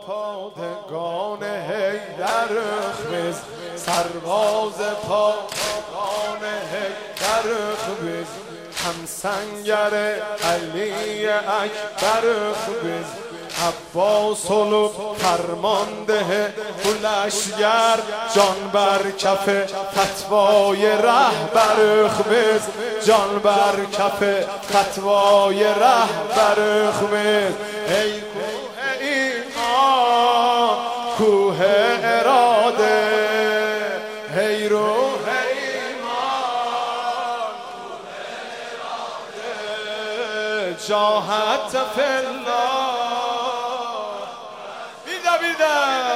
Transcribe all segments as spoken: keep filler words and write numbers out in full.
پادگان حیدر خبز، سرباز پادگان حیدر خبز، همسنگر علی اکبر خبز، عباس لب فرمانده لشگر، جان بر کف فتوای رهبر خبز، جان بر کف فتوای رهبر خبز. ای کوه ایمان کوه اراده، ای روح ایمان کوه اراده، جاهت فی الله بیده بیده،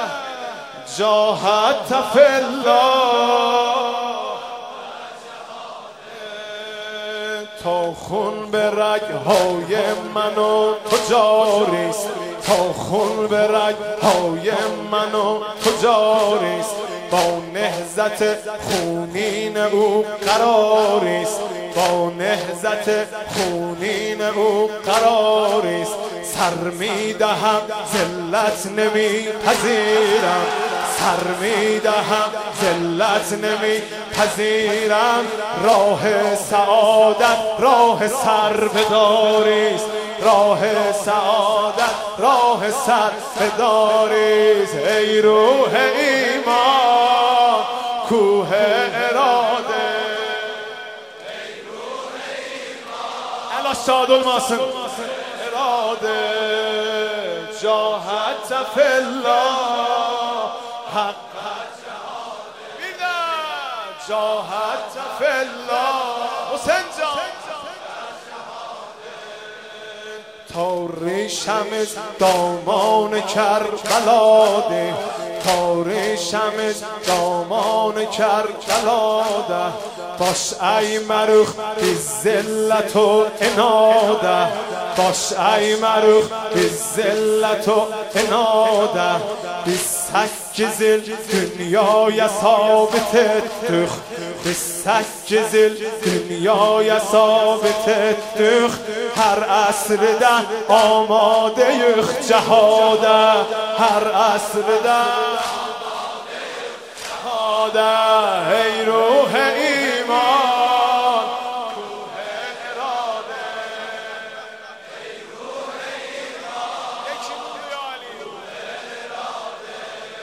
جاهت فی الله، تا خون به رگ‌های من و تو جاریست، تا خون به رگ‌های من و تو جاریست، با نهضت خونین او قراریست، با نهضت خونین او قراریست. سر میدهم ذلت نمیپذیرم، سر میدهم ذلت نمیپذیرم، راه سعادت راه سربداریست، راه سعادت راه سربداریست. ای روح ایمان کوه اراده، ای روح ایمان الا شاد الماسن اراده، جاهت فی الله حق بیده، جاهت فی الله حسین جان، تا ریشم دامان کربلا ده، تا ریشم دامان کربلا ده، باش ای مروخ بی ذلت و عناده، باش ای مروخ بی ذلت و عناده، بی سک زل دنیای ثابت دخ، بی سک زل دنیای ثابت دخ، هر عصر ده آماده یخ جهاده، هر عصر ده آماده یخ جهاده. ای روح ایمان کوه اراده، ای روح ایمان یکی موندی علی، کوه اراده،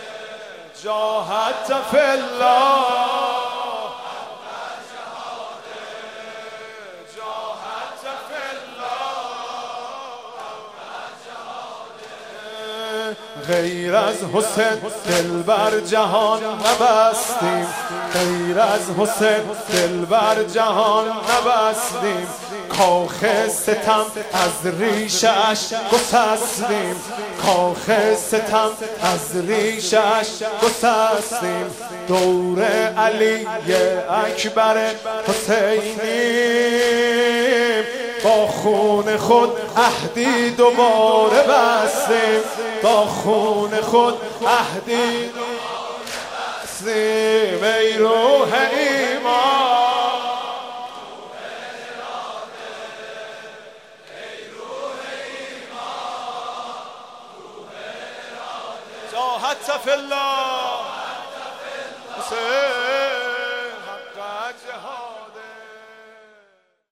جاهت فی الله غیر از حسین دل بر جهان نبستیم، غیر از حسین دل بر جهان نبستیم، کاخ ستم از ریشش گسستیم، کاخ ستم از ریشش گسستیم، دور علی اکبر حسینیم، با خون خود عهدی دوباره بستیم، با خون خود عهدی دوباره بستیم. ای روح ایمان کوه اراده، ای روح ایمان کوه اراده، جاهت فی الله حسین.